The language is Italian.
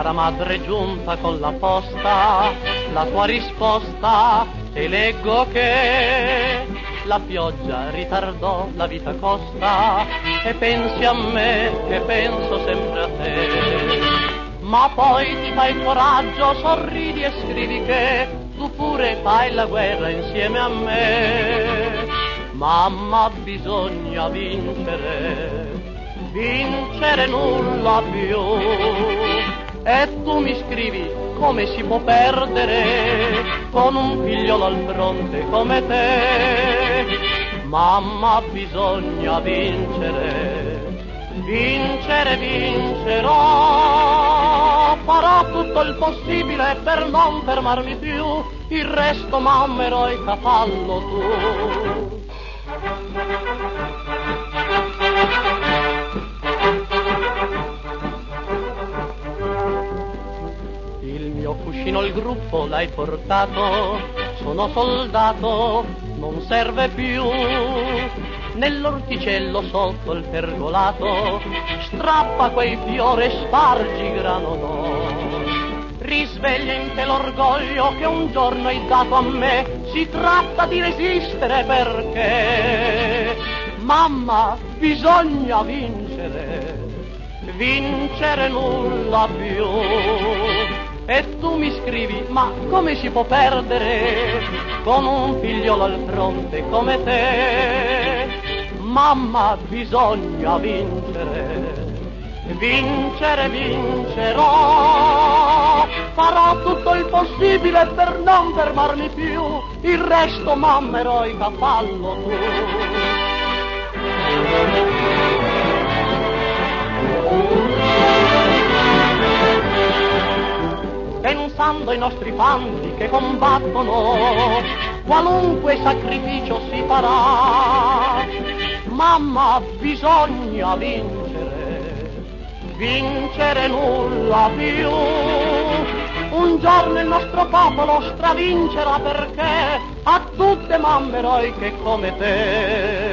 Cara madre giunta con la posta, la tua risposta, e leggo che la pioggia ritardò, la vita costa, e pensi a me che penso sempre a te. Ma poi ti fai coraggio, sorridi e scrivi che tu pure fai la guerra insieme a me. Mamma, bisogna vincere, vincere nulla più. E tu mi scrivi come si può perdere con un figliolo al fronte come te. Mamma, bisogna vincere, vincere, vincerò. Farò tutto il possibile per non fermarmi più, il resto mamma eroica fallo tu. Il mio cuscino, il gruppo l'hai portato, sono soldato, non serve più. Nell'orticello sotto il pergolato, strappa quei fiori e spargi grano d'oro. Risveglia in te l'orgoglio che un giorno hai dato a me, si tratta di resistere perché, mamma, bisogna vincere, vincere nulla più. E tu mi scrivi, ma come si può perdere con un figliolo al fronte come te? Mamma, bisogna vincere, vincere, vincerò. Farò tutto il possibile per non fermarmi più, il resto mamma eroica fallo tu. Pensando ai nostri fanti che combattono, qualunque sacrificio si farà, mamma, bisogna vincere, vincere nulla più. Un giorno il nostro popolo stravincerà perché ha tutte mamme eroiche come te.